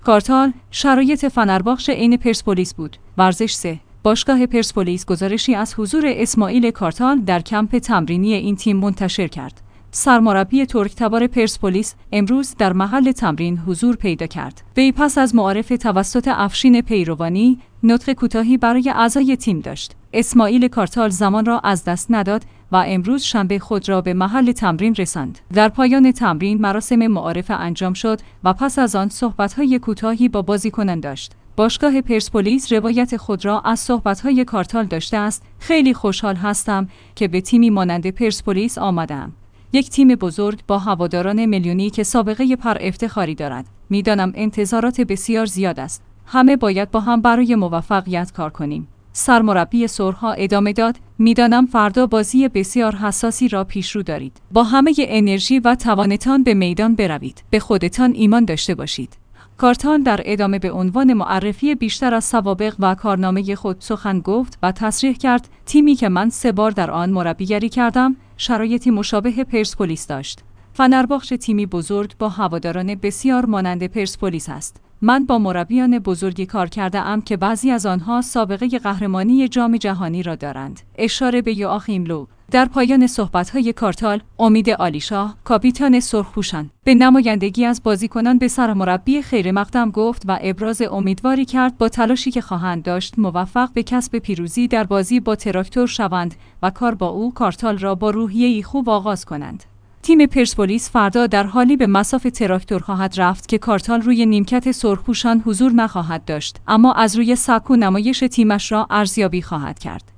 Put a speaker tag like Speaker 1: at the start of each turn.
Speaker 1: کارتال شرایط فنرباغچ عین پرسپولیس بود. ورزش 3. باشگاه پرسپولیس گزارشی از حضور اسماعیل کارتال در کمپ تمرینی این تیم منتشر کرد. سرمربی ترک‌تبار پرسپولیس امروز در محل تمرین حضور پیدا کرد. وی پس از معارف توسط افشین پیروانی نطق کوتاهی برای اعضای تیم داشت. اسماعیل کارتال زمان را از دست نداد و امروز شنبه خود را به محل تمرین رساند. در پایان تمرین مراسم معارفه انجام شد و پس از آن صحبت‌های کوتاهی با بازیکنان داشت. باشگاه پرسپولیس روایت خود را از صحبت‌های کارتال داشته است: خیلی خوشحال هستم که به تیمی مانند پرسپولیس آمدم. یک تیم بزرگ با هواداران میلیونی که سابقه پر افتخاری دارد. میدانم انتظارات بسیار زیاد است. همه باید با هم برای موفقیت کار کنیم. سرمربی سرخ‌ها ادامه داد: میدانم فردا بازی بسیار حساسی را پیش رو دارید. با همه انرژی و توانتان به میدان بروید. به خودتان ایمان داشته باشید. کارتال در ادامه به عنوان معرفی بیشتر از سوابق و کارنامه خود سخن گفت و تصریح کرد: تیمی که من 3 بار در آن مربیگری کردم شرایطی مشابه پرسپولیس داشت. فنرباغچ تیمی بزرگ با هواداران بسیار مانند پرسپولیس است. من با مربیان بزرگی کار کرده ام که بعضی از آنها سابقه قهرمانی جام جهانی را دارند. اشاره به یوآخیم لو. در پایان صحبت‌های کارتال، امید عالیشاه، کاپیتان سرخپوشان، به نمایندگی از بازیکنان به سرمربی خیر مقدم گفت و ابراز امیدواری کرد با تلاشی که خواهند داشت موفق به کسب پیروزی در بازی با تراکتور شوند و کار با او کارتال را با روحیه‌ای خوب آغاز کنند. تیم پرسپولیس فردا در حالی به مصاف تراکتور خواهد رفت که کارتال روی نیمکت سرخپوشان حضور نخواهد داشت، اما از روی سبک و نمایش تیمش را ارزیابی خواهد کرد.